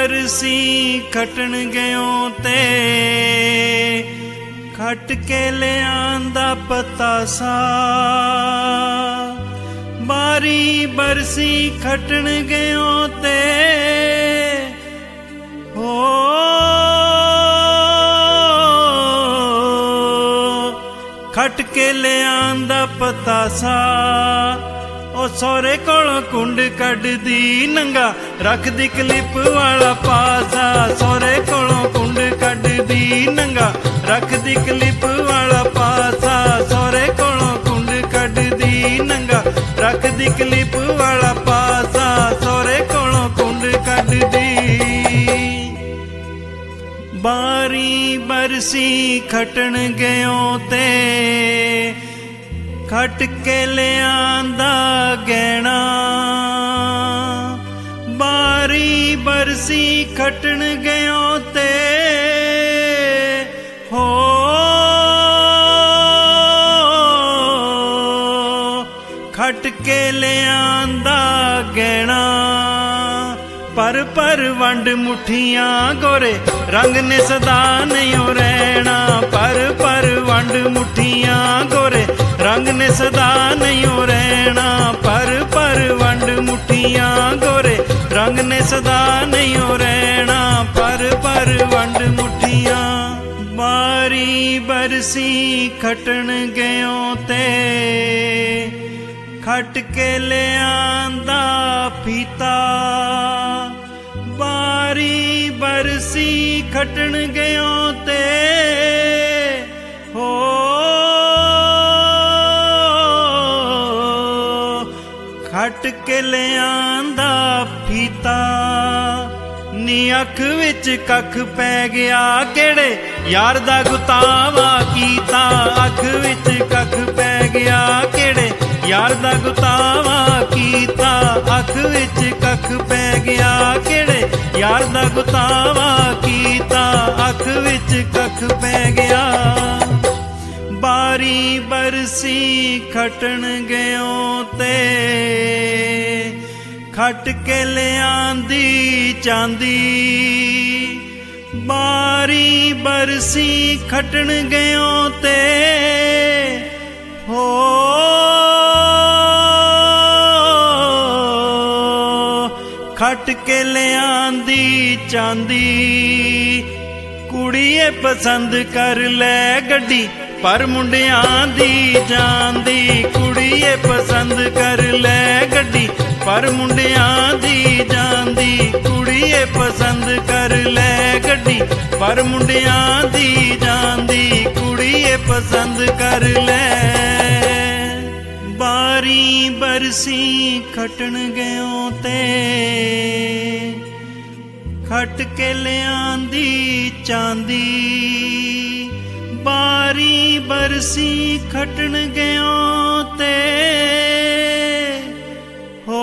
बरसी खटन गयो ते खट के ले आंदा पतासा। बारी बरसी खटन गयो ते हो खट के ले आंदा पतासा। ओ सौरे कोलों कुंड कड्डी नंगा रखदी क्लिप वाला पासा। सौरे कोलों कुंड कड्डी नंगा रखदी क्लिप वाला पासा। सौरे कोलों कुंड कड्डी नंगा रखदी क्लिप वाला पासा। सौरे कोलों कुंड कड्डी। बारी बरसी खटन गयो ते खट के ले आंदा गहना। बारी बरसी खटन गयो ते हो खट के ले आंदा गहना। पर वंड मुठियां गोरे रंग ने सदा नहीं रहना। पर वंड मुठियां गोरे रंग ने सदा नहीं रहना। पर वंड मुठियां गोरे रंग ने सदा नहीं रहना। पर वंड मुठियां। बारी बरसी खटन गयो ते खट के ले आंदा फीता। बारी बरसी खटन गयो ते हो खट के ले आंदा फीता। नी अख विच कख पै गया केड़े यार दा गुतावा कीता। अख विच कख पै गया केड़े यार दा गुतावा कीता। अख विच कख पै गया केड़े यार दा गुतावा कीता। अख विच कख पै गया। बारी बरसी खटन गयो ते खट के ले आंदी चांदी। बारी बरसी खटन गयो ते हो खट के ले आंदी चांदी। कुड़िए पसंद कर ले गड्डी पर मुंडियां दी जांदी। कुड़िए पसंद कर ले गड्डी पर मुंडियां दी जांदी। कुड़िए पसंद कर ले गड्डी पर मुंडियां दी जांदी। कुड़िए पसंद कर ले। बारी बरसी खटन गयो ते खट के ले आंदी चांदी। बारी बरसी खटन गयो ते हो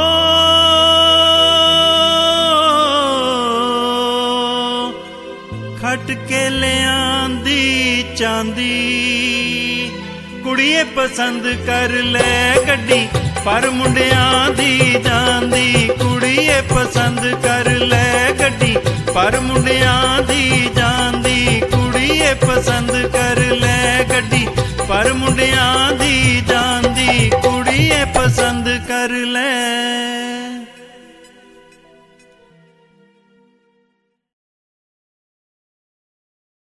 खट के ले आंदी चांदी। कुड़िए पसंद कर ले गड्डी पर मुंडियां दी जांदी। कुड़िए पसंद कर ले गड्डी पर मुंडियां दी जांदी। कुड़िए पसंद कर ले गड्डी पर मुंडियां दी जांदी। कुड़िए पसंद कर ले।